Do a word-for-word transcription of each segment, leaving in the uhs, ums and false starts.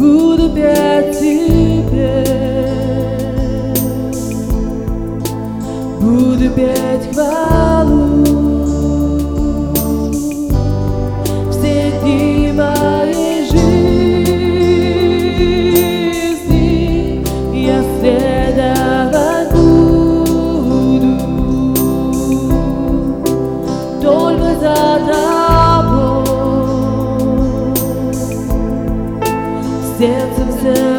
буду петь тебе, буду петь хвалу. Все дни моей жизни я следовать буду только за тобой, сердцем всем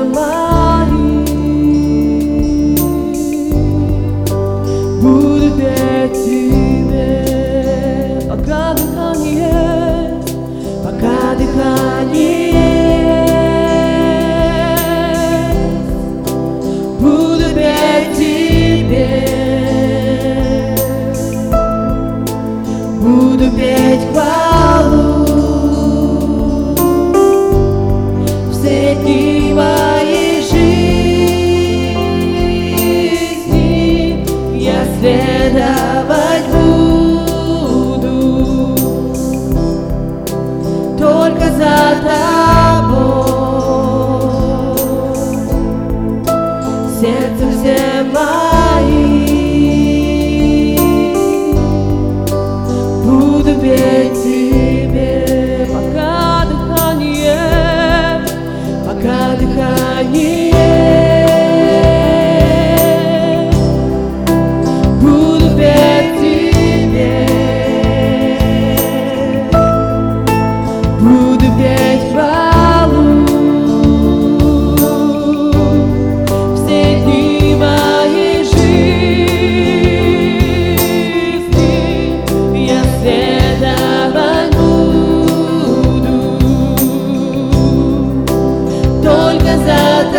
моим буду петь тебе, пока дыхание, пока дыхание буду петь тебе, буду петь хвалу. Все дни моей жизни я следовать буду только за тобой, сердцем всем моим буду петь тебе, пока дыхание, пока дыхание буду петь тебе, буду петь хвалу. Все дни моей жизни я следовать буду только за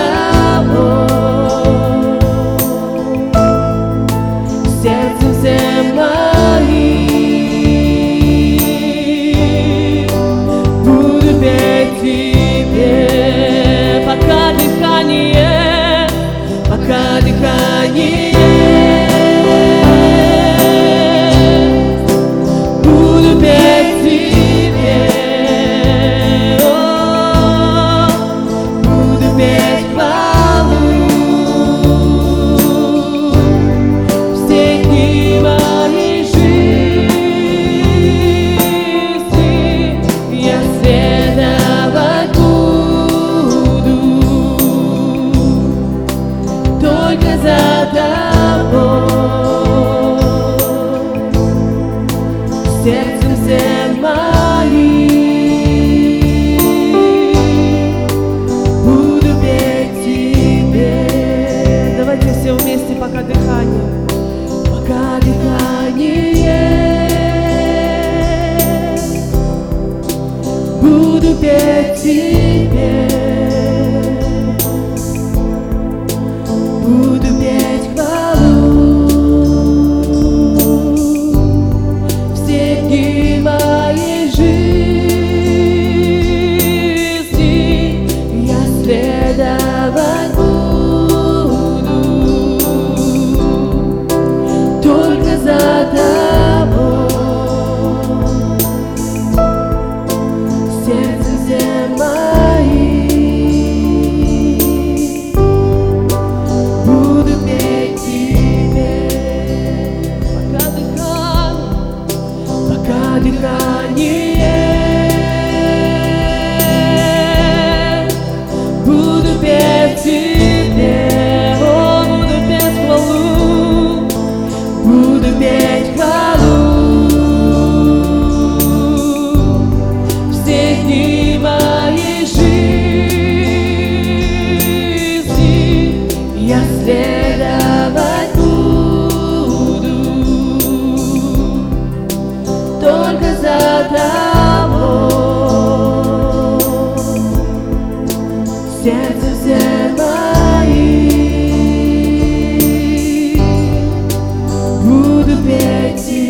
тобой, сердцем всем моим буду петь тебе, пока дыхание, пока дыхание буду петь тебе, о, буду петь хвалу. Все дни моей жизни я следовать буду только за тобой, сердцем всем моим буду петь тебе. Давайте все вместе, пока дыхание, пока дыхание буду петь тебе, буду петь хвалу. Все дни моей жизни я следовать буду только за тобой, сердцем всем моим буду петь тебе, пока дыхание, пока дыхание буду петь тебе, о, буду петь хвалу, буду петь хвалу. Все дни моей жизни я следовать буду только за тобой, сердцем всем моим буду петь тебе.